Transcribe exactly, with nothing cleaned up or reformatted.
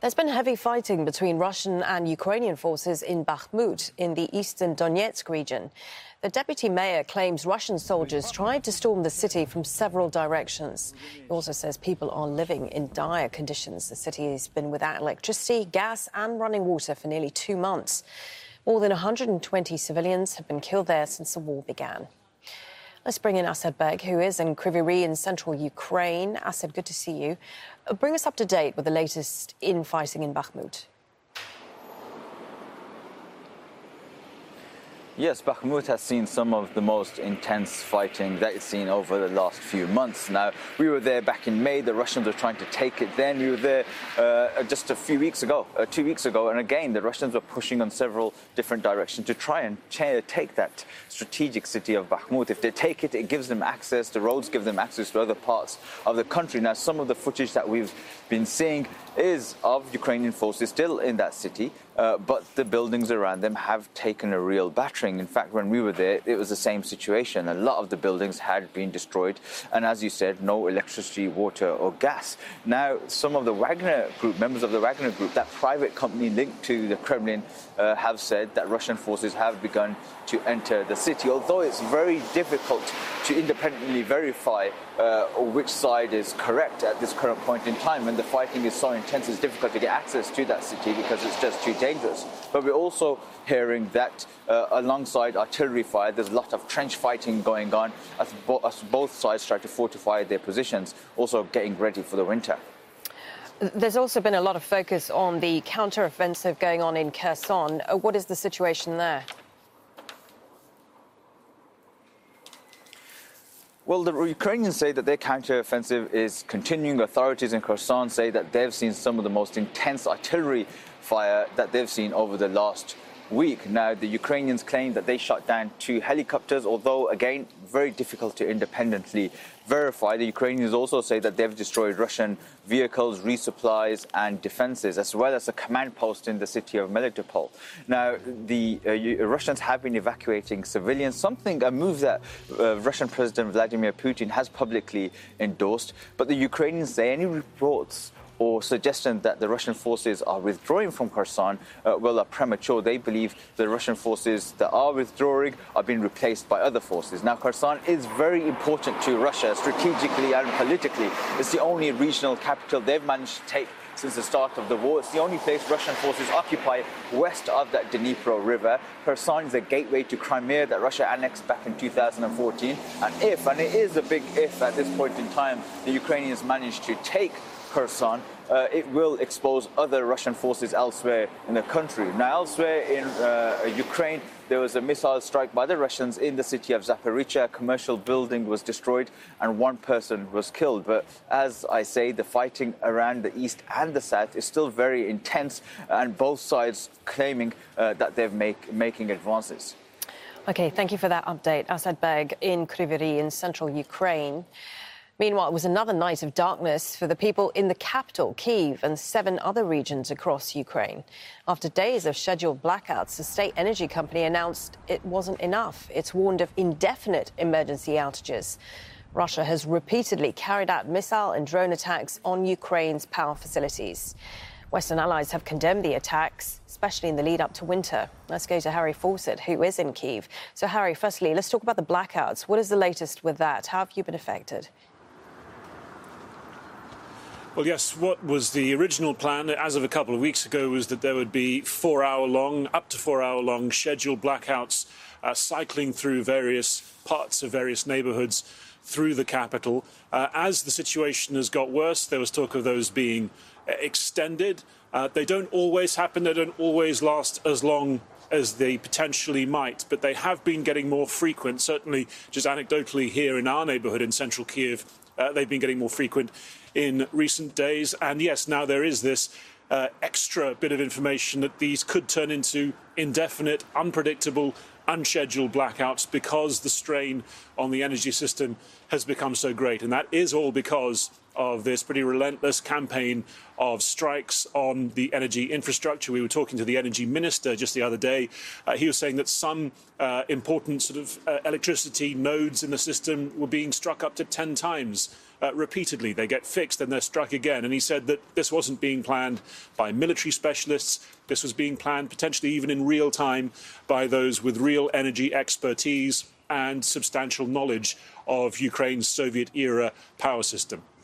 There's been heavy fighting between Russian and Ukrainian forces in Bakhmut in the eastern Donetsk region. The deputy mayor claims Russian soldiers tried to storm the city from several directions. He also says people are living in dire conditions. The city has been without electricity, gas and running water for nearly two months. More than one hundred twenty civilians have been killed there since the war began. Let's bring in Asad Beg, who is in Kryvyi Rih in central Ukraine. Asad, good to see you. Bring us up to date with the latest infighting in Bakhmut. Yes, Bakhmut has seen some of the most intense fighting that it's seen over the last few months. Now, we were there back in May. The Russians were trying to take it then. We were there uh, just a few weeks ago, uh, two weeks ago. And again, the Russians were pushing on several different directions to try and take that strategic city of Bakhmut. If they take it, it gives them access. The roads give them access to other parts of the country. Now, some of the footage that we've been seeing is of Ukrainian forces still in that city, uh, but the buildings around them have taken a real battering. In fact, when we were there, it was the same situation. A lot of the buildings had been destroyed, and as you said, no electricity, water or gas. Now, some of the Wagner Group, members of the Wagner Group, that private company linked to the Kremlin, uh, have said that Russian forces have begun to enter the city, although it's very difficult to independently verify uh, which side is correct at this current point in time. When the fighting is so intense, it's difficult to get access to that city because it's just too dangerous. But we're also hearing that uh, alongside artillery fire, there's a lot of trench fighting going on as, bo as both sides try to fortify their positions, also getting ready for the winter. There's also been a lot of focus on the counter-offensive going on in Kherson. Uh, what is the situation there? Well, the Ukrainians say that their counter-offensive is continuing. Authorities in Kherson say that they've seen some of the most intense artillery fire that they've seen over the last week. Now, the Ukrainians claim that they shot down two helicopters, although, again, very difficult to independently verify. The Ukrainians also say that they've destroyed Russian vehicles, resupplies and defenses, as well as a command post in the city of Melitopol. Now, the uh, Russians have been evacuating civilians, something, a move that uh, Russian President Vladimir Putin has publicly endorsed. But the Ukrainians say any reports or suggestion that the Russian forces are withdrawing from Kherson, uh, well, are premature. They believe the Russian forces that are withdrawing are being replaced by other forces. Now, Kherson is very important to Russia strategically and politically. It's the only regional capital they've managed to take since the start of the war. It's the only place Russian forces occupy west of that Dnipro River. Kherson is a gateway to Crimea that Russia annexed back in two thousand fourteen. And if, and it is a big if at this point in time, the Ukrainians managed to take Kherson, uh, it will expose other Russian forces elsewhere in the country. Now, elsewhere in uh, Ukraine, there was a missile strike by the Russians in the city of Zaporizhzhia. A commercial building was destroyed and one person was killed. But as I say, the fighting around the east and the south is still very intense, and both sides claiming uh, that they're make, making advances. OK, thank you for that update. Asad Beg in Kryvyi Rih in central Ukraine. Meanwhile, it was another night of darkness for the people in the capital, Kyiv, and seven other regions across Ukraine. After days of scheduled blackouts, the state energy company announced it wasn't enough. It's warned of indefinite emergency outages. Russia has repeatedly carried out missile and drone attacks on Ukraine's power facilities. Western allies have condemned the attacks, especially in the lead up to winter. Let's go to Harry Fawcett, who is in Kyiv. So, Harry, firstly, let's talk about the blackouts. What is the latest with that? How have you been affected? Well, yes, what was the original plan, as of a couple of weeks ago, was that there would be four-hour-long, up to four-hour-long scheduled blackouts uh, cycling through various parts of various neighbourhoods through the capital. Uh, as the situation has got worse, there was talk of those being uh, extended. Uh, they don't always happen. They don't always last as long as they potentially might, but they have been getting more frequent. Certainly, just anecdotally here in our neighbourhood in central Kyiv, uh, they've been getting more frequent in recent days. And yes, now there is this uh, extra bit of information that these could turn into indefinite, unpredictable, unscheduled blackouts because the strain on the energy system has become so great. And that is all because of this pretty relentless campaign of strikes on the energy infrastructure. We were talking to the energy minister just the other day. Uh, he was saying that some uh, important sort of uh, electricity nodes in the system were being struck up to ten times uh, repeatedly. They get fixed, then they're struck again. And he said that this wasn't being planned by military specialists. This was being planned potentially even in real time by those with real energy expertise and substantial knowledge of Ukraine's Soviet-era power system.